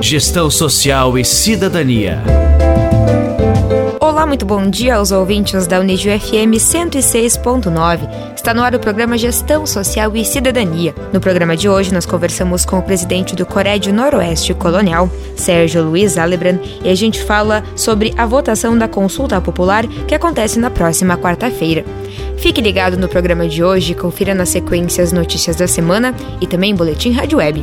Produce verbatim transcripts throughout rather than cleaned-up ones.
Gestão Social e Cidadania. Olá, muito bom dia aos ouvintes da Unijuí F M cento e seis ponto nove. Está no ar o programa Gestão Social e Cidadania. No programa de hoje, nós conversamos com o presidente do Corédio Noroeste Colonial, Sérgio Luiz Alebrand, e a gente fala sobre a votação da consulta popular que acontece na próxima quarta-feira. Fique ligado no programa de hoje, confira na sequência as notícias da semana e também Boletim Rádio Web.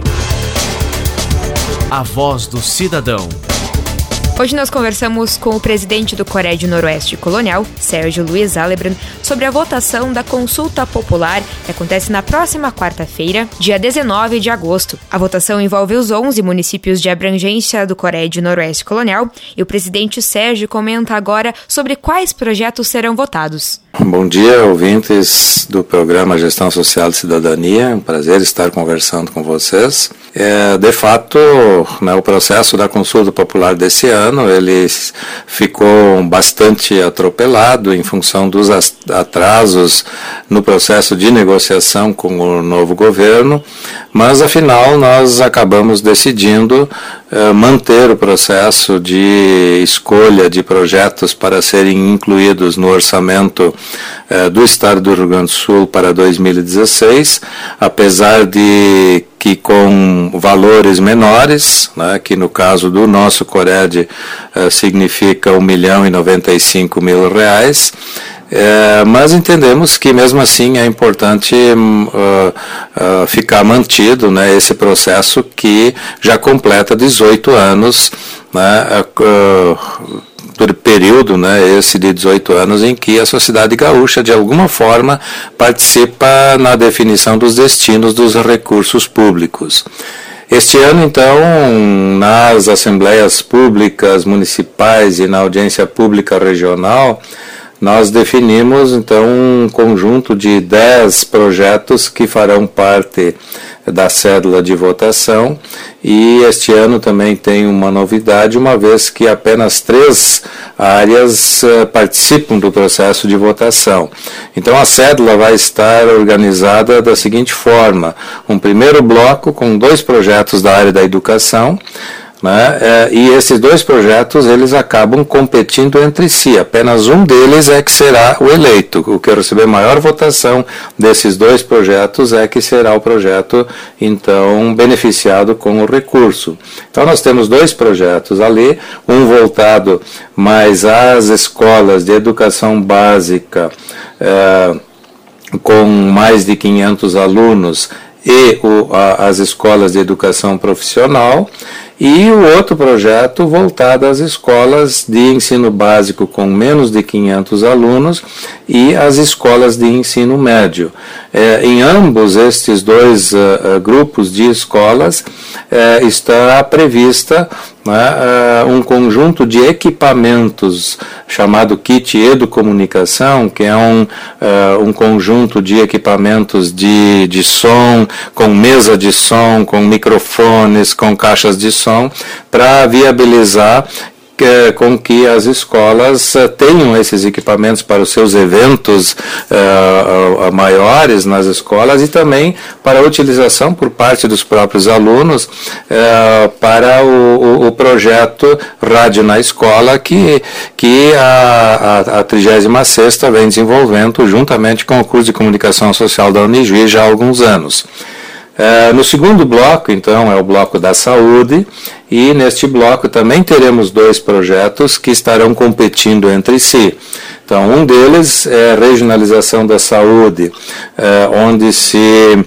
A voz do cidadão. Hoje nós conversamos com o presidente do Corédio Noroeste Colonial, Sérgio Luiz Alebrand, sobre a votação da consulta popular que acontece na próxima quarta-feira, dia dezenove de agosto. A votação envolve os onze municípios de abrangência do Corédio Noroeste Colonial e o presidente Sérgio comenta agora sobre quais projetos serão votados. Bom dia, ouvintes do programa Gestão Social e Cidadania. É um prazer estar conversando com vocês. É, de fato, né, o processo da consulta popular desse ano ele ficou bastante atropelado em função dos atrasos no processo de negociação com o novo governo, mas afinal nós acabamos decidindo é, manter o processo de escolha de projetos para serem incluídos no orçamento do Estado do Rio Grande do Sul para dois mil e dezesseis, apesar de que com valores menores, né, que no caso do nosso Cored eh, significa um milhão e noventa e cinco mil reais, é, mas entendemos que mesmo assim é importante uh, uh, ficar mantido, né, esse processo que já completa dezoito anos, né, uh, por período, né, esse de dezoito anos, em que a sociedade gaúcha, de alguma forma, participa na definição dos destinos dos recursos públicos. Este ano, então, nas assembleias públicas municipais e na audiência pública regional, nós definimos, então, um conjunto de dez projetos que farão parte da cédula de votação, e este ano também tem uma novidade, uma vez que apenas três áreas uh, participam do processo de votação. Então a cédula vai estar organizada da seguinte forma: um primeiro bloco com dois projetos da área da educação, né, é, e esses dois projetos eles acabam competindo entre si. Apenas um deles é que será o eleito. O que receber maior votação desses dois projetos é que será o projeto, então, beneficiado com o recurso. Então nós temos dois projetos ali, um voltado mais às escolas de educação básica, é, com mais de quinhentos alunos, e o, a, as escolas de educação profissional, e o outro projeto voltado às escolas de ensino básico com menos de quinhentos alunos e as escolas de ensino médio. É, em ambos estes dois uh, grupos de escolas uh, está prevista uh, um conjunto de equipamentos chamado Kit Educomunicação, que é um, uh, um conjunto de equipamentos de, de som, com mesa de som, com microfones, com caixas de som, para viabilizar que, com que as escolas uh, tenham esses equipamentos para os seus eventos uh, uh, maiores nas escolas, e também para a utilização por parte dos próprios alunos uh, para o, o, o projeto Rádio na Escola, que, que a, a, a trigésima sexta vem desenvolvendo juntamente com o curso de Comunicação Social da Unijuí já há alguns anos. Uh, no segundo bloco, então, é o bloco da saúde, e neste bloco também teremos dois projetos que estarão competindo entre si. Então, um deles é a regionalização da saúde, uh, onde se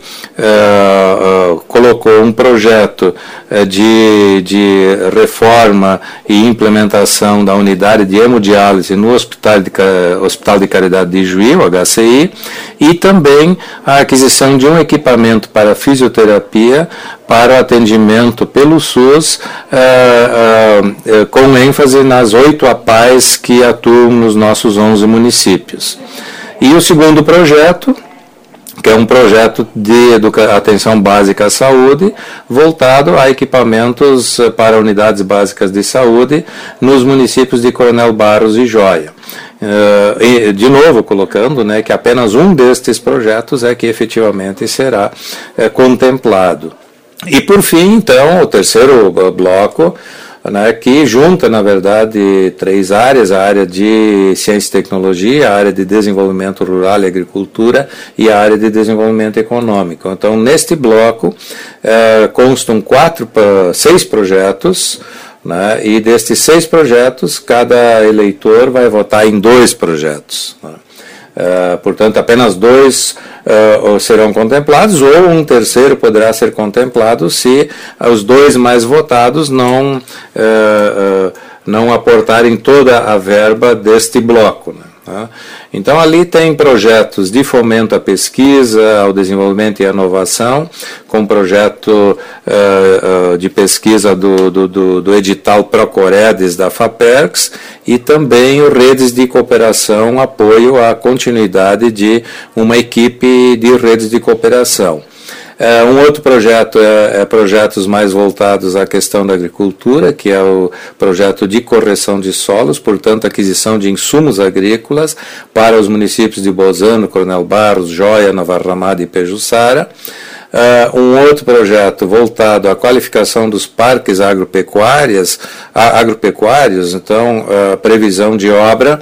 uh, uh, colocou um projeto uh, de, de reforma e implementação da unidade de hemodiálise no Hospital de, Hospital de Caridade de Juí, o H C I, e também a aquisição de um equipamento para fisioterapia para atendimento pelo SUS, uh, uh, uh, com ênfase nas oito A P A Es que atuam nos nossos onze municípios. E o segundo projeto, que é um projeto de educa- atenção básica à saúde, voltado a equipamentos para unidades básicas de saúde nos municípios de Coronel Barros e Joia. Uh, e, de novo, colocando, né, que apenas um destes projetos é que efetivamente será é, contemplado. E por fim, então, o terceiro bloco, né, que junta, na verdade, três áreas: a área de ciência e tecnologia, a área de desenvolvimento rural e agricultura e a área de desenvolvimento econômico. Então, neste bloco, é, constam quatro, seis projetos, né, e destes seis projetos, cada eleitor vai votar em dois projetos, né. Uh, portanto, apenas dois uh, serão contemplados, ou um terceiro poderá ser contemplado se os dois mais votados não, uh, uh, não aportarem toda a verba deste bloco, né? Então, ali tem projetos de fomento à pesquisa, ao desenvolvimento e à inovação, com projeto uh, uh, de pesquisa do, do, do, do edital Procoredes da FAPERGS, e também redes de cooperação, apoio à continuidade de uma equipe de redes de cooperação. É, um outro projeto é, é projetos mais voltados à questão da agricultura, que é o projeto de correção de solos, portanto, aquisição de insumos agrícolas para os municípios de Bozano, Coronel Barros, Joia, Nova Ramada e Pejuçara. Uh, um outro projeto voltado à qualificação dos parques agropecuários, agropecuários então, uh, previsão de obra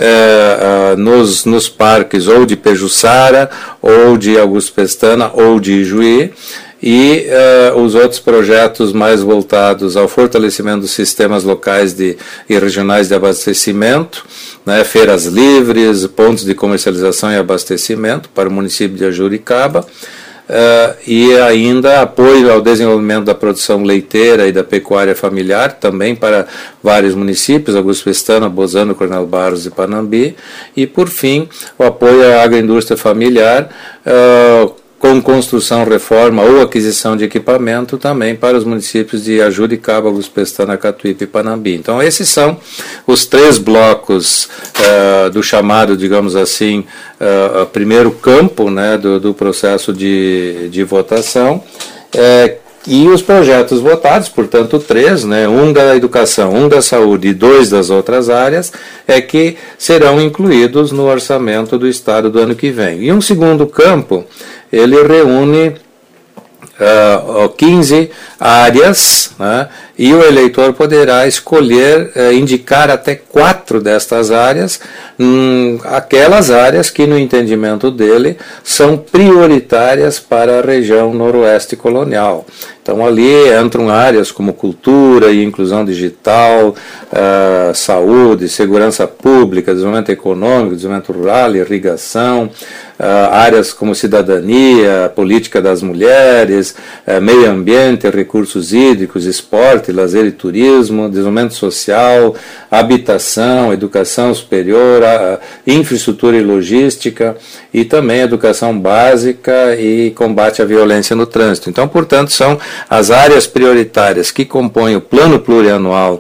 uh, uh, nos, nos parques ou de Pejuçara, ou de Augusto Pestana, ou de Ijuí. E uh, os outros projetos mais voltados ao fortalecimento dos sistemas locais de, e regionais de abastecimento, né, feiras livres, pontos de comercialização e abastecimento para o município de Ajuricaba. Uh, e ainda apoio ao desenvolvimento da produção leiteira e da pecuária familiar, também para vários municípios, Augusto Pestana, Bozano, Coronel Barros e Panambi. E, por fim, o apoio à agroindústria familiar, uh, com construção, reforma ou aquisição de equipamento também para os municípios de Ajuricaba, Augusto Pestana, Catuípe e Panambi. Então, esses são os três blocos uh, do chamado, digamos assim, uh, primeiro campo, né, do, do processo de, de votação. Uh, E os projetos votados, portanto, três, né, um da educação, um da saúde e dois das outras áreas, é que serão incluídos no orçamento do Estado do ano que vem. E um segundo campo, ele reúne uh, quinze áreas, né, e o eleitor poderá escolher, uh, indicar até quatro destas áreas, hum, aquelas áreas que, no entendimento dele, são prioritárias para a região noroeste colonial. Então, ali entram áreas como cultura e inclusão digital, uh, saúde, segurança pública, desenvolvimento econômico, desenvolvimento rural, irrigação, uh, áreas como cidadania, política das mulheres, uh, meio ambiente, recursos hídricos, esporte, lazer e turismo, desenvolvimento social, habitação, educação superior, uh, infraestrutura e logística, e também educação básica e combate à violência no trânsito. Então, portanto, são as áreas prioritárias que compõem o plano plurianual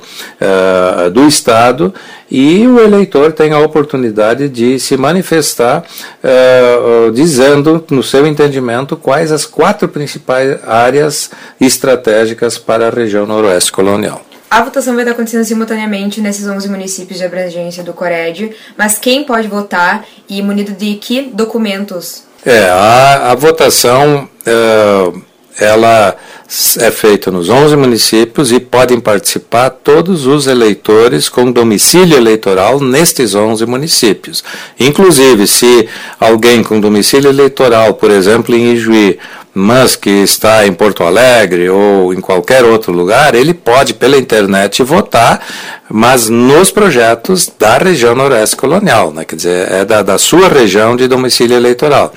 uh, do Estado, e o eleitor tem a oportunidade de se manifestar uh, uh, dizendo, no seu entendimento, quais as quatro principais áreas estratégicas para a região noroeste colonial. A votação vai estar acontecendo simultaneamente nesses onze municípios de abrangência do Cored, mas quem pode votar e munido de que documentos? É, a, a votação uh, ela é feita nos onze municípios e podem participar todos os eleitores com domicílio eleitoral nestes onze municípios. Inclusive, se alguém com domicílio eleitoral, por exemplo, em Ijuí, mas que está em Porto Alegre ou em qualquer outro lugar, ele pode, pela internet, votar, mas nos projetos da região noroeste colonial, né? Quer dizer, é da, da sua região de domicílio eleitoral.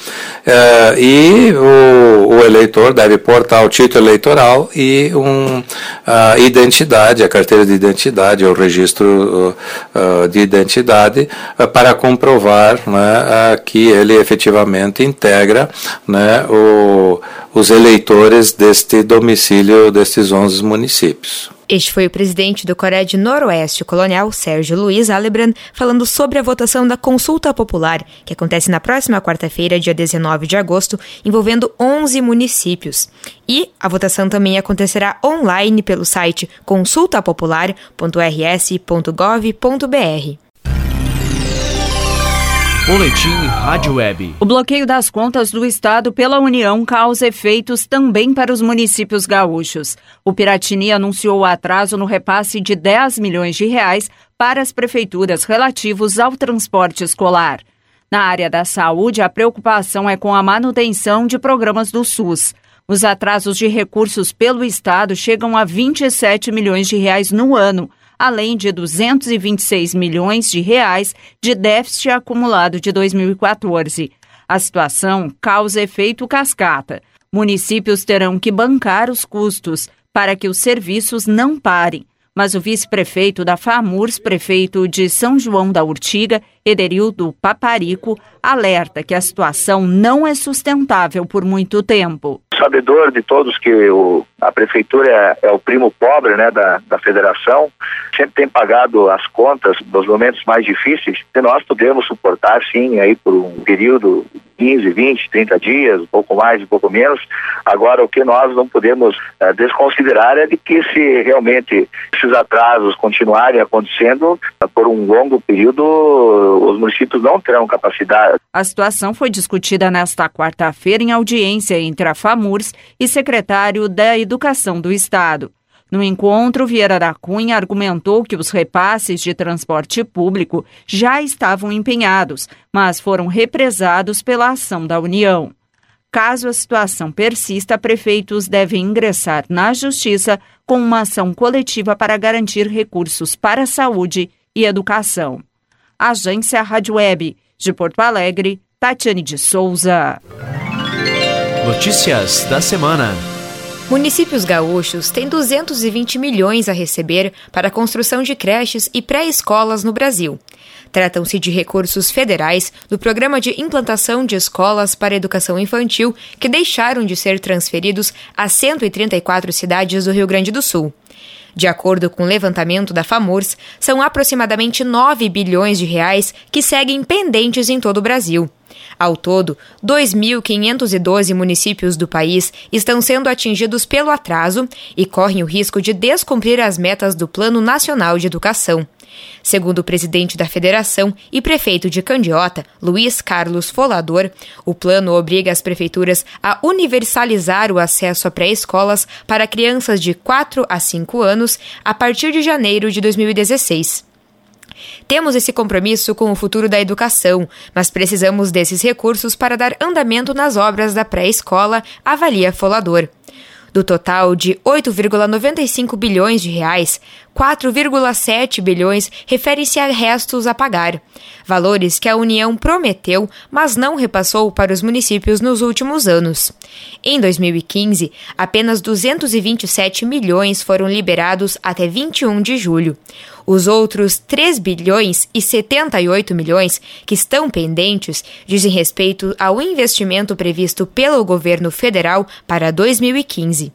É, e o, o eleitor deve portar o título eleitoral e um, a identidade, a carteira de identidade, ou registro uh, de identidade, uh, para comprovar, né, uh, que ele efetivamente integra, né, o os eleitores deste domicílio destes onze municípios. Este foi o presidente do Cored Noroeste Colonial, Sérgio Luiz Alebrand, falando sobre a votação da Consulta Popular, que acontece na próxima quarta-feira, dia dezenove de agosto, envolvendo onze municípios. E a votação também acontecerá online pelo site consulta popular ponto r s ponto gov ponto b r. Boletim Rádio Web. O bloqueio das contas do Estado pela União causa efeitos também para os municípios gaúchos. O Piratini anunciou o atraso no repasse de dez milhões de reais para as prefeituras relativos ao transporte escolar. Na área da saúde, a preocupação é com a manutenção de programas do SUS. Os atrasos de recursos pelo Estado chegam a vinte e sete milhões de reais no ano, além de duzentos e vinte e seis milhões de reais de déficit acumulado de dois mil e quatorze. A situação causa efeito cascata. Municípios terão que bancar os custos para que os serviços não parem. Mas o vice-prefeito da FAMURS, prefeito de São João da Urtiga, Ederildo Paparico, alerta que a situação não é sustentável por muito tempo. Sabedor de todos que o, a prefeitura é, é o primo pobre, né, da, da federação, sempre tem pagado as contas nos momentos mais difíceis, e nós podemos suportar sim aí por um período quinze, vinte, trinta dias, um pouco mais, um pouco menos. Agora, o que nós não podemos uh, desconsiderar é de que se realmente esses atrasos continuarem acontecendo uh, por um longo período, uh, os municípios não terão capacidade. A situação foi discutida nesta quarta-feira em audiência entre a FAMURS e secretário da Educação do Estado. No encontro, Vieira da Cunha argumentou que os repasses de transporte público já estavam empenhados, mas foram represados pela ação da União. Caso a situação persista, prefeitos devem ingressar na Justiça com uma ação coletiva para garantir recursos para a saúde e educação. Agência Rádio Web, de Porto Alegre, Tatiane de Souza. Notícias da semana. Municípios gaúchos têm duzentos e vinte milhões a receber para a construção de creches e pré-escolas no Brasil. Tratam-se de recursos federais do Programa de Implantação de Escolas para Educação Infantil, que deixaram de ser transferidos a cento e trinta e quatro cidades do Rio Grande do Sul. De acordo com o levantamento da FAMURS, são aproximadamente nove bilhões de reais que seguem pendentes em todo o Brasil. Ao todo, dois mil quinhentos e doze municípios do país estão sendo atingidos pelo atraso e correm o risco de descumprir as metas do Plano Nacional de Educação. Segundo o presidente da Federação e prefeito de Candiota, Luiz Carlos Folador, o plano obriga as prefeituras a universalizar o acesso a pré-escolas para crianças de quatro a cinco anos a partir de janeiro de dois mil e dezesseis. Temos esse compromisso com o futuro da educação, mas precisamos desses recursos para dar andamento nas obras da pré-escola, avalia Folador. Do total de oito vírgula noventa e cinco bilhões de reais, quatro vírgula sete bilhões referem-se a restos a pagar, valores que a União prometeu, mas não repassou para os municípios nos últimos anos. Em dois mil e quinze, apenas duzentos e vinte e sete milhões foram liberados até vinte e um de julho. Os outros três bilhões e setenta e oito milhões que estão pendentes dizem respeito ao investimento previsto pelo governo federal para dois mil e quinze.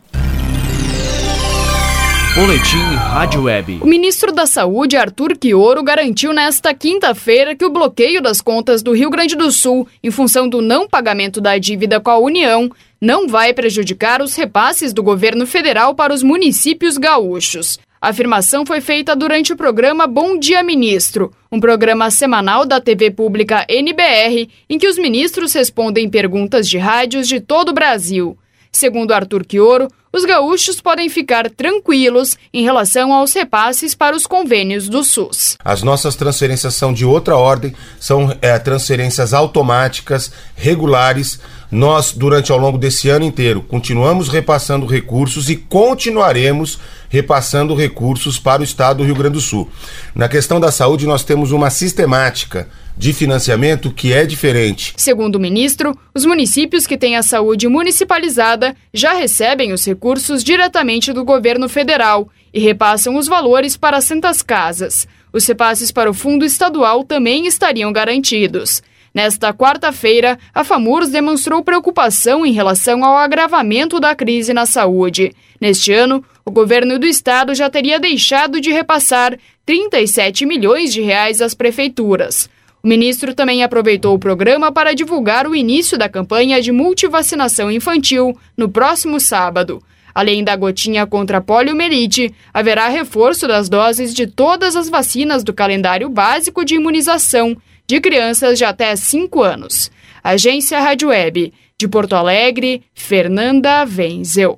Boletim Rádio Web. O ministro da Saúde, Arthur Quioro, garantiu nesta quinta-feira que o bloqueio das contas do Rio Grande do Sul, em função do não pagamento da dívida com a União, não vai prejudicar os repasses do governo federal para os municípios gaúchos. A afirmação foi feita durante o programa Bom Dia Ministro, um programa semanal da T V pública N B R, em que os ministros respondem perguntas de rádios de todo o Brasil. Segundo Arthur Quioro, os gaúchos podem ficar tranquilos em relação aos repasses para os convênios do SUS. As nossas transferências são de outra ordem, são é, transferências automáticas, regulares. Nós, durante ao longo desse ano inteiro, continuamos repassando recursos e continuaremos repassando recursos para o estado do Rio Grande do Sul. Na questão da saúde, nós temos uma sistemática de financiamento que é diferente. Segundo o ministro, os municípios que têm a saúde municipalizada já recebem os recursos diretamente do governo federal e repassam os valores para as santas casas. Os repasses para o fundo estadual também estariam garantidos. Nesta quarta-feira, a FAMURS demonstrou preocupação em relação ao agravamento da crise na saúde. Neste ano, o governo do estado já teria deixado de repassar trinta e sete milhões de reais às prefeituras. O ministro também aproveitou o programa para divulgar o início da campanha de multivacinação infantil no próximo sábado. Além da gotinha contra a poliomielite, haverá reforço das doses de todas as vacinas do calendário básico de imunização, de crianças de até cinco anos. Agência Rádio Web. De Porto Alegre, Fernanda Wenzel.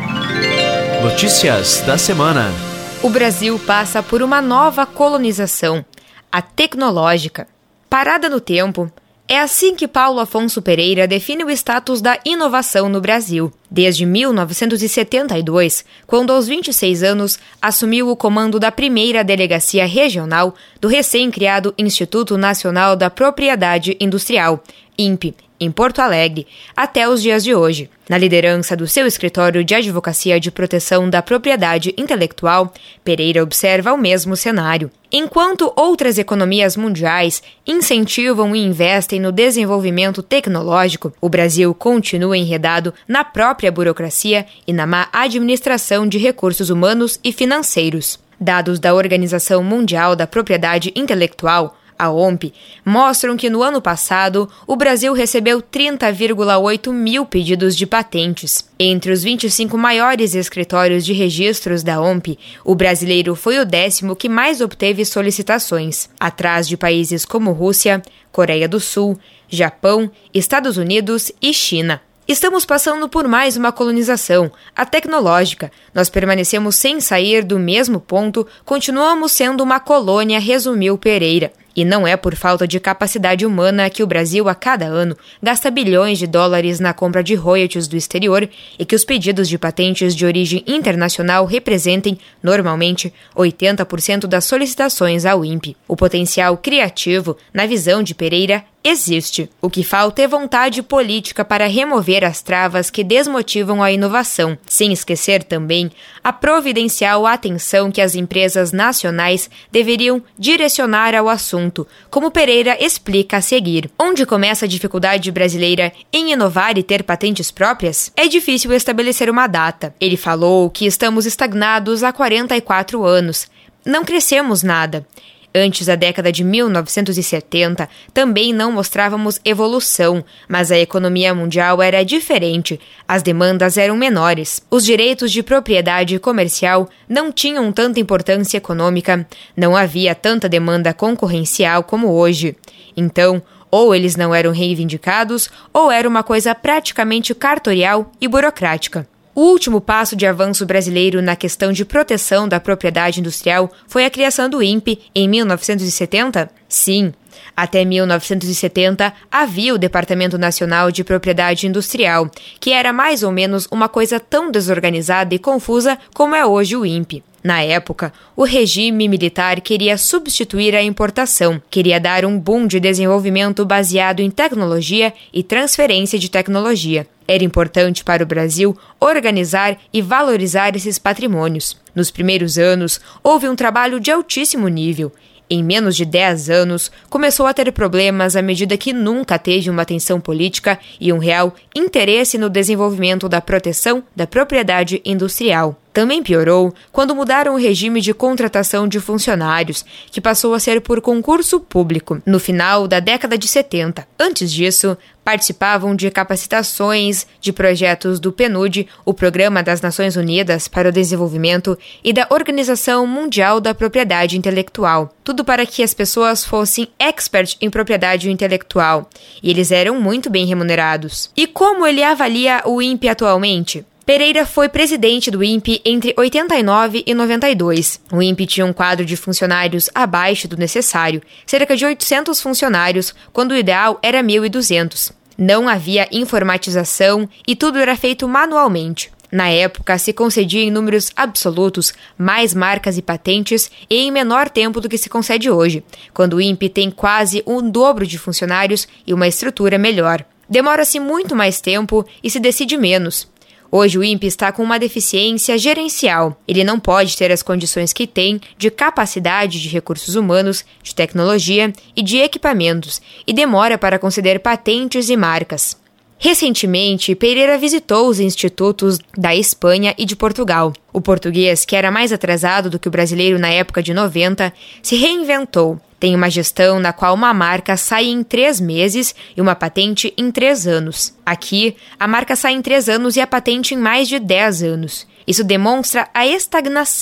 Notícias da semana. O Brasil passa por uma nova colonização, a tecnológica. Parada no tempo, é assim que Paulo Afonso Pereira define o status da inovação no Brasil. Desde mil novecentos e setenta e dois, quando aos vinte e seis anos assumiu o comando da primeira delegacia regional do recém-criado Instituto Nacional da Propriedade Industrial, I N P, em Porto Alegre, até os dias de hoje. Na liderança do seu escritório de advocacia de proteção da propriedade intelectual, Pereira observa o mesmo cenário. Enquanto outras economias mundiais incentivam e investem no desenvolvimento tecnológico, o Brasil continua enredado na própria burocracia e na má administração de recursos humanos e financeiros. Dados da Organização Mundial da Propriedade Intelectual, a O M P, mostram que no ano passado o Brasil recebeu trinta vírgula oito mil pedidos de patentes. Entre os vinte e cinco maiores escritórios de registros da O M P, o brasileiro foi o décimo que mais obteve solicitações, atrás de países como Rússia, Coreia do Sul, Japão, Estados Unidos e China. Estamos passando por mais uma colonização, a tecnológica. Nós permanecemos sem sair do mesmo ponto, continuamos sendo uma colônia, resumiu Pereira. E não é por falta de capacidade humana que o Brasil, a cada ano, gasta bilhões de dólares na compra de royalties do exterior e que os pedidos de patentes de origem internacional representem, normalmente, oitenta por cento das solicitações ao I N P. O potencial criativo, na visão de Pereira, existe. O que falta é vontade política para remover as travas que desmotivam a inovação, sem esquecer também a providencial atenção que as empresas nacionais deveriam direcionar ao assunto, como Pereira explica a seguir. Onde começa a dificuldade brasileira em inovar e ter patentes próprias? É difícil estabelecer uma data. Ele falou que estamos estagnados há quarenta e quatro anos. Não crescemos nada. Antes da década de mil novecentos e setenta, também não mostrávamos evolução, mas a economia mundial era diferente, as demandas eram menores. Os direitos de propriedade comercial não tinham tanta importância econômica, não havia tanta demanda concorrencial como hoje. Então, ou eles não eram reivindicados, ou era uma coisa praticamente cartorial e burocrática. O último passo de avanço brasileiro na questão de proteção da propriedade industrial foi a criação do I N P em mil novecentos e setenta? Sim. Até mil novecentos e setenta havia o Departamento Nacional de Propriedade Industrial, que era mais ou menos uma coisa tão desorganizada e confusa como é hoje o I N P. Na época, o regime militar queria substituir a importação, queria dar um boom de desenvolvimento baseado em tecnologia e transferência de tecnologia. Era importante para o Brasil organizar e valorizar esses patrimônios. Nos primeiros anos, houve um trabalho de altíssimo nível. Em menos de dez anos, começou a ter problemas à medida que nunca teve uma atenção política e um real interesse no desenvolvimento da proteção da propriedade industrial. Também piorou quando mudaram o regime de contratação de funcionários, que passou a ser por concurso público, no final da década de setenta. Antes disso, participavam de capacitações de projetos do P N U D, o Programa das Nações Unidas para o Desenvolvimento, e da Organização Mundial da Propriedade Intelectual. Tudo para que as pessoas fossem expert em propriedade intelectual. E eles eram muito bem remunerados. E como ele avalia o I N P atualmente? Pereira foi presidente do I N P entre oitenta e nove e noventa e dois. O I N P tinha um quadro de funcionários abaixo do necessário, cerca de oitocentos funcionários, quando o ideal era mil e duzentos. Não havia informatização e tudo era feito manualmente. Na época, se concedia em números absolutos mais marcas e patentes e em menor tempo do que se concede hoje, quando o I N P tem quase um dobro de funcionários e uma estrutura melhor. Demora-se muito mais tempo e se decide menos. Hoje o I N P está com uma deficiência gerencial. Ele não pode ter as condições que tem de capacidade de recursos humanos, de tecnologia e de equipamentos, e demora para conceder patentes e marcas. Recentemente, Pereira visitou os institutos da Espanha e de Portugal. O português, que era mais atrasado do que o brasileiro na época de noventa, se reinventou. Tem uma gestão na qual uma marca sai em três meses e uma patente em três anos. Aqui, a marca sai em três anos e a patente em mais de dez anos. Isso demonstra a estagnação,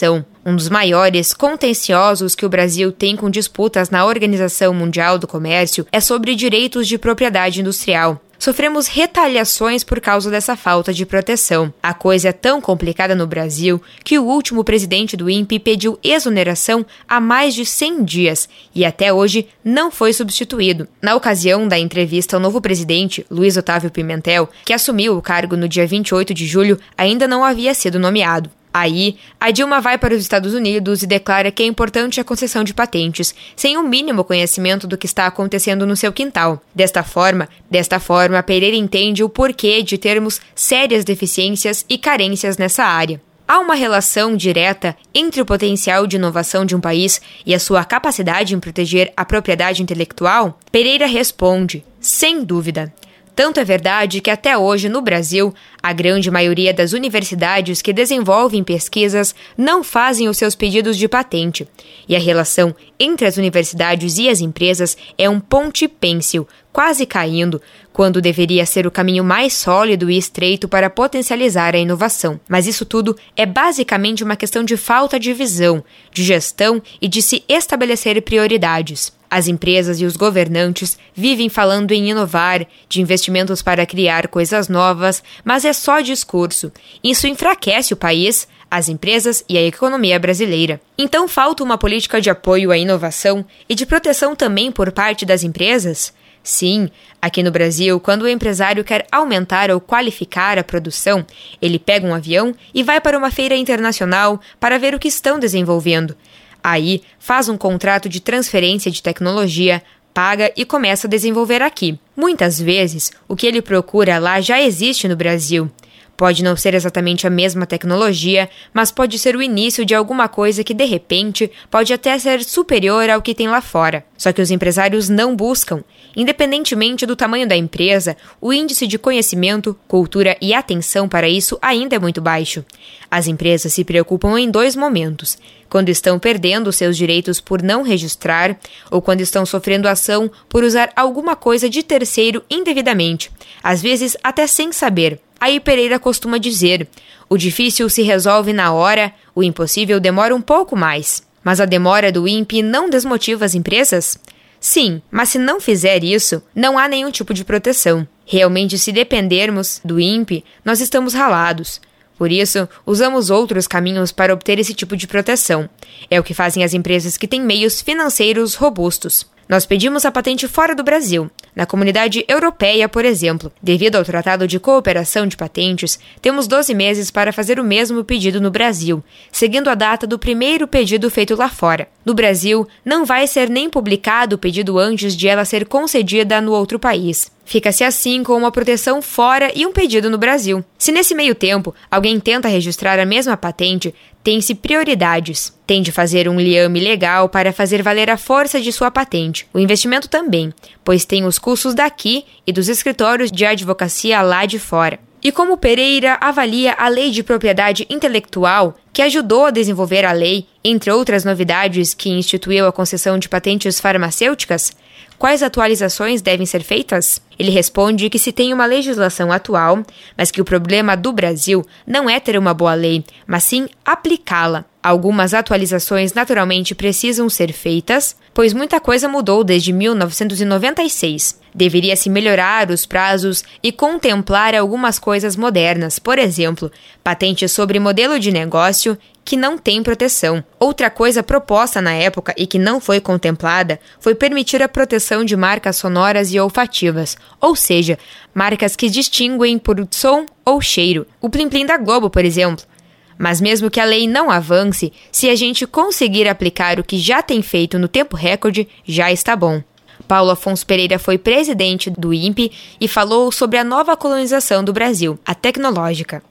Um dos maiores contenciosos que o Brasil tem com disputas na Organização Mundial do Comércio é sobre direitos de propriedade industrial. Sofremos retaliações por causa dessa falta de proteção. A coisa é tão complicada no Brasil que o último presidente do I N P E pediu exoneração há mais de cem dias e até hoje não foi substituído. Na ocasião da entrevista ao novo presidente, Luiz Otávio Pimentel, que assumiu o cargo no dia vinte e oito de julho, ainda não havia sido nomeado. Aí, a Dilma vai para os Estados Unidos e declara que é importante a concessão de patentes, sem o mínimo conhecimento do que está acontecendo no seu quintal. Desta forma, desta forma, Pereira entende o porquê de termos sérias deficiências e carências nessa área. Há uma relação direta entre o potencial de inovação de um país e a sua capacidade em proteger a propriedade intelectual? Pereira responde, sem dúvida. Tanto é verdade que até hoje, no Brasil, a grande maioria das universidades que desenvolvem pesquisas não fazem os seus pedidos de patente. E a relação entre as universidades e as empresas é um pontipênsil, quase caindo, quando deveria ser o caminho mais sólido e estreito para potencializar a inovação. Mas isso tudo é basicamente uma questão de falta de visão, de gestão e de se estabelecer prioridades. As empresas e os governantes vivem falando em inovar, de investimentos para criar coisas novas, mas é só discurso. Isso enfraquece o país, as empresas e a economia brasileira. Então falta uma política de apoio à inovação e de proteção também por parte das empresas? Sim, aqui no Brasil, quando o empresário quer aumentar ou qualificar a produção, ele pega um avião e vai para uma feira internacional para ver o que estão desenvolvendo. Aí, faz um contrato de transferência de tecnologia, paga e começa a desenvolver aqui. Muitas vezes, o que ele procura lá já existe no Brasil. Pode não ser exatamente a mesma tecnologia, mas pode ser o início de alguma coisa que, de repente, pode até ser superior ao que tem lá fora. Só que os empresários não buscam. Independentemente do tamanho da empresa, o índice de conhecimento, cultura e atenção para isso ainda é muito baixo. As empresas se preocupam em dois momentos: quando estão perdendo seus direitos por não registrar ou quando estão sofrendo ação por usar alguma coisa de terceiro indevidamente, às vezes até sem saber. Aí Pereira costuma dizer, o difícil se resolve na hora, o impossível demora um pouco mais. Mas a demora do I N P E não desmotiva as empresas? Sim, mas se não fizer isso, não há nenhum tipo de proteção. Realmente, se dependermos do I N P E, nós estamos ralados. Por isso, usamos outros caminhos para obter esse tipo de proteção. É o que fazem as empresas que têm meios financeiros robustos. Nós pedimos a patente fora do Brasil, na Comunidade Europeia, por exemplo. Devido ao Tratado de Cooperação de Patentes, temos doze meses para fazer o mesmo pedido no Brasil, seguindo a data do primeiro pedido feito lá fora. No Brasil, não vai ser nem publicado o pedido antes de ela ser concedida no outro país. Fica-se assim com uma proteção fora e um pedido no Brasil. Se nesse meio tempo alguém tenta registrar a mesma patente, tem-se prioridades. Tem de fazer um liame legal para fazer valer a força de sua patente. O investimento também, pois tem os custos daqui e dos escritórios de advocacia lá de fora. E como Pereira avalia a Lei de Propriedade Intelectual, que ajudou a desenvolver a lei, entre outras novidades que instituiu a concessão de patentes farmacêuticas, quais atualizações devem ser feitas? Ele responde que se tem uma legislação atual, mas que o problema do Brasil não é ter uma boa lei, mas sim aplicá-la. Algumas atualizações naturalmente precisam ser feitas, pois muita coisa mudou desde mil novecentos e noventa e seis. Deveria-se melhorar os prazos e contemplar algumas coisas modernas, por exemplo, patentes sobre modelo de negócio que não tem proteção. Outra coisa proposta na época e que não foi contemplada foi permitir a proteção de marcas sonoras e olfativas, ou seja, marcas que distinguem por som ou cheiro. O Plim Plim da Globo, por exemplo. Mas mesmo que a lei não avance, se a gente conseguir aplicar o que já tem feito no tempo recorde, já está bom. Paulo Afonso Pereira foi presidente do I N P E e falou sobre a nova colonização do Brasil, a tecnológica.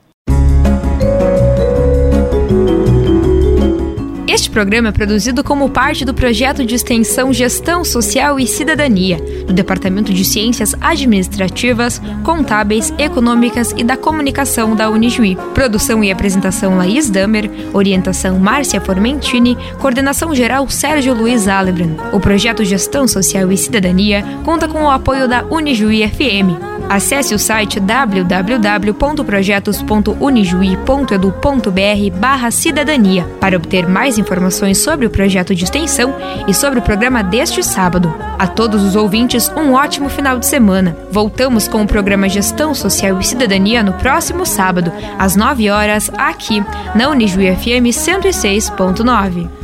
Este programa é produzido como parte do projeto de extensão Gestão Social e Cidadania, do Departamento de Ciências Administrativas, Contábeis, Econômicas e da Comunicação da Unijuí. Produção e apresentação Laís Damer, orientação Márcia Formentini, coordenação geral Sérgio Luiz Alebran. O projeto Gestão Social e Cidadania conta com o apoio da Unijuí F M. Acesse o site w w w ponto projetos ponto unijuí ponto edu ponto br barra cidadania para obter mais informações sobre o projeto de extensão e sobre o programa deste sábado. A todos os ouvintes, um ótimo final de semana. Voltamos com o programa Gestão Social e Cidadania no próximo sábado, às nove horas, aqui na Unijuí F M cento e seis ponto nove.